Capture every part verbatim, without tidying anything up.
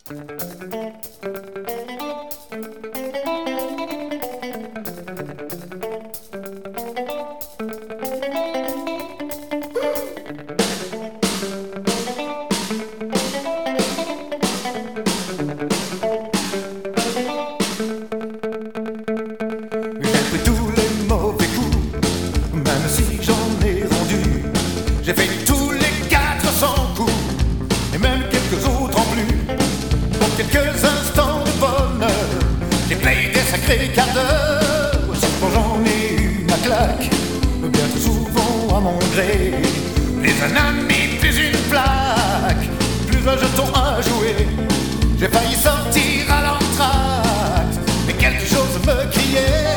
J'ai fait tous les quatre cents coups, et même quelques autres en plus. Pour quelques instants de bonheur, j'ai payé des sacrés quarts d'heure. Souvent j'en ai eu ma claque, bien trop souvent à mon gré. Plus un ami, plus une plaque, plus un jeton à jouer. J'ai failli sortir à l'entracte, mais quelque chose me criait.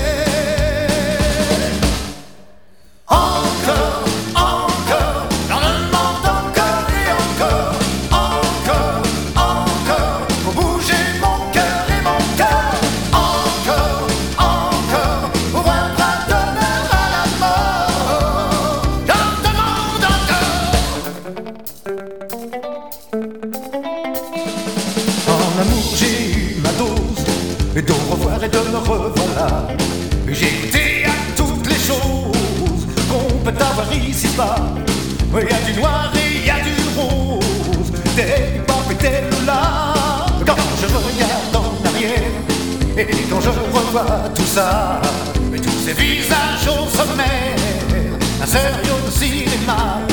En amour j'ai eu ma dose, et d'au revoir et de me revoilà. J'ai goûté à toutes les choses qu'on peut avoir ici-bas. Il y a du noir et il y a du rose, des pop et des là. Quand je regarde en arrière, et quand je revois tout ça, et tous ces visages au sommet, un sérieux cinéma.